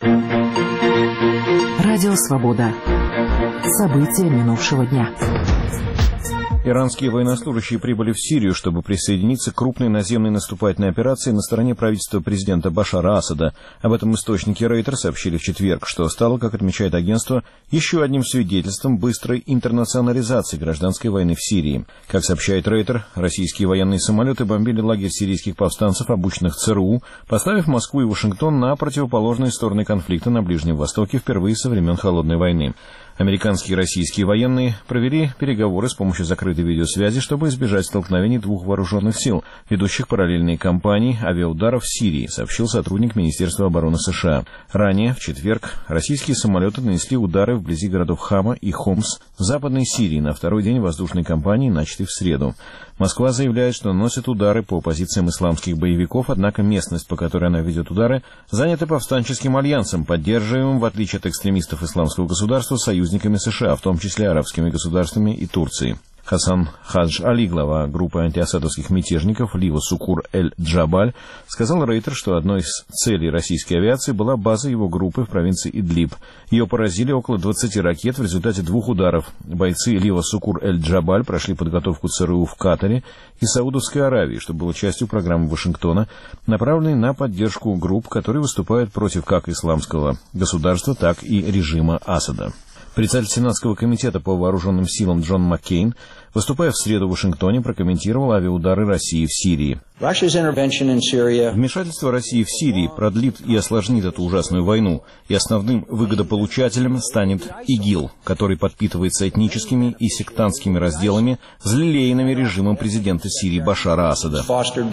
Радио «Свобода». События минувшего дня. Иранские военнослужащие прибыли в Сирию, чтобы присоединиться к крупной наземной наступательной операции на стороне правительства президента Башара Асада. Об этом источники Рейтер сообщили в четверг, что стало, как отмечает агентство, еще одним свидетельством быстрой интернационализации гражданской войны в Сирии. Как сообщает Рейтер, российские военные самолеты бомбили лагерь сирийских повстанцев, обученных ЦРУ, поставив Москву и Вашингтон на противоположные стороны конфликта на Ближнем Востоке впервые со времен Холодной войны. Американские и российские военные провели переговоры с помощью закрытой видеосвязи, чтобы избежать столкновений двух вооруженных сил, ведущих параллельные кампании авиаударов в Сирии, сообщил сотрудник Министерства обороны США. Ранее, в четверг, российские самолеты нанесли удары вблизи городов Хама и Хомс в Западной Сирии на второй день воздушной кампании, начатой в среду. Москва заявляет, что наносит удары по позициям исламских боевиков, однако местность, по которой она ведет удары, занята повстанческим альянсом, поддерживаемым, в отличие от экстремистов исламского государства, союзниками США, в том числе арабскими государствами и Турцией. Хасан Хадж Али, глава группы антиасадовских мятежников Лива Сукур-эль-Джабаль, сказал Рейтер, что одной из целей российской авиации была база его группы в провинции Идлиб. Ее поразили около 20 ракет в результате двух ударов. Бойцы Лива Сукур-эль-Джабаль прошли подготовку ЦРУ в Катаре и Саудовской Аравии, что было частью программы Вашингтона, направленной на поддержку групп, которые выступают против как исламского государства, так и режима Асада. Председатель Сенатского комитета по вооруженным силам Джон Маккейн, выступая в среду в Вашингтоне, прокомментировал авиаудары России в Сирии. Вмешательство России в Сирии продлит и осложнит эту ужасную войну, и основным выгодополучателем станет ИГИЛ, который подпитывается этническими и сектантскими разделами, взлелеянными режимом президента Сирии Башара Асада.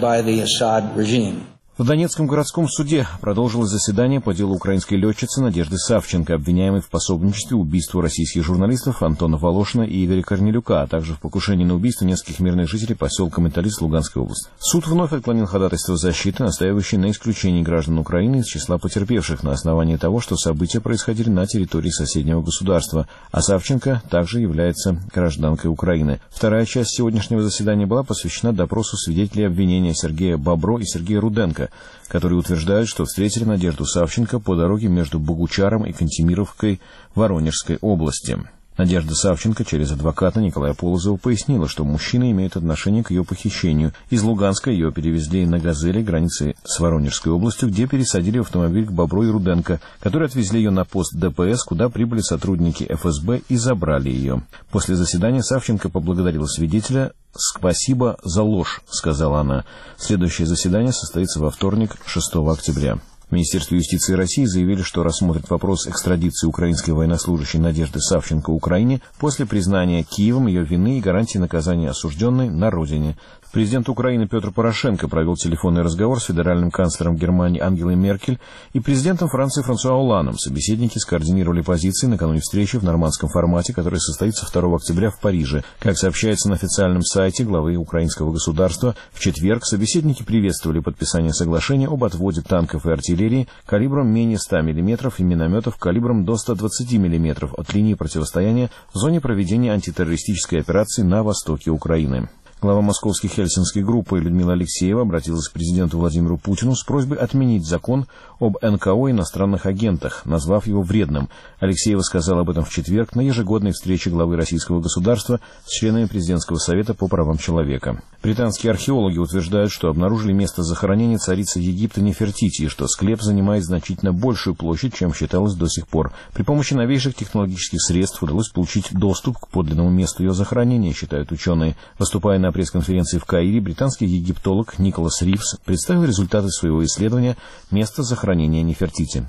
В Донецком городском суде продолжилось заседание по делу украинской летчицы Надежды Савченко, обвиняемой в пособничестве убийству российских журналистов Антона Волошина и Игоря Корнелюка, а также в покушении на убийство нескольких мирных жителей поселка Металлист Луганской области. Суд вновь отклонил ходатайство защиты, настаивающее на исключении граждан Украины из числа потерпевших на основании того, что события происходили на территории соседнего государства, а Савченко также является гражданкой Украины. Вторая часть сегодняшнего заседания была посвящена допросу свидетелей обвинения Сергея Бобро и Сергея Руденко, которые утверждают, что встретили Надежду Савченко по дороге между Богучаром и Кантемировкой Воронежской области. Надежда Савченко через адвоката Николая Полозова пояснила, что мужчины имеют отношение к ее похищению. Из Луганска ее перевезли на «Газели» границы с Воронежской областью, где пересадили в автомобиль к Бобру и Руденко, которые отвезли ее на пост ДПС, куда прибыли сотрудники ФСБ и забрали ее. После заседания Савченко поблагодарила свидетеля. «Спасибо за ложь», — сказала она. Следующее заседание состоится во вторник, 6 октября. В Министерстве юстиции России заявили, что рассмотрят вопрос экстрадиции украинской военнослужащей Надежды Савченко Украине после признания Киевом ее вины и гарантии наказания осужденной на родине. Президент Украины Петр Порошенко провел телефонный разговор с федеральным канцлером Германии Ангелой Меркель и президентом Франции Франсуа Олландом. Собеседники скоординировали позиции накануне встречи в нормандском формате, которая состоится 2 октября в Париже. Как сообщается на официальном сайте главы украинского государства, в четверг собеседники приветствовали подписание соглашения об отводе танков и артиллерии калибром менее 100 мм и минометов калибром до 120 мм от линии противостояния в зоне проведения антитеррористической операции на востоке Украины. Глава московской хельсинской группы Людмила Алексеева обратилась к президенту Владимиру Путину с просьбой отменить закон об НКО иностранных агентах, назвав его вредным. Алексеева сказала об этом в четверг на ежегодной встрече главы российского государства с членами Президентского совета по правам человека. Британские археологи утверждают, что обнаружили место захоронения царицы Египта Нефертити, и что склеп занимает значительно большую площадь, чем считалось до сих пор. При помощи новейших технологических средств удалось получить доступ к подлинному месту ее захоронения, считают ученые. Выступая на пресс-конференции в Каире, британский египтолог Николас Ривз представил результаты своего исследования места захоронения Нефертити.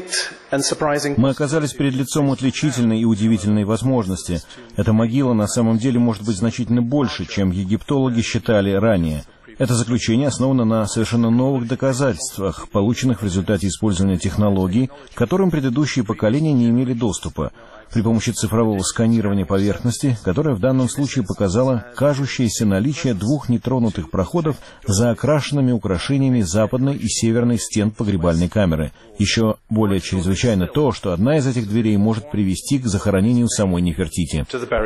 Мы оказались перед лицом отличительной и удивительной возможности. Эта могила на самом деле может быть значительно больше, чем египтологи считали ранее. Это заключение основано на совершенно новых доказательствах, полученных в результате использования технологий, к которым предыдущие поколения не имели доступа, при помощи цифрового сканирования поверхности, которое в данном случае показало кажущееся наличие двух нетронутых проходов за окрашенными украшениями западной и северной стен погребальной камеры. Еще более чрезвычайно то, что одна из этих дверей может привести к захоронению самой Нефертити.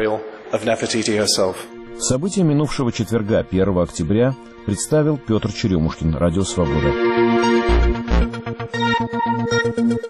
События минувшего четверга, 1 октября, представил Петр Черемушкин, Радио «Свобода».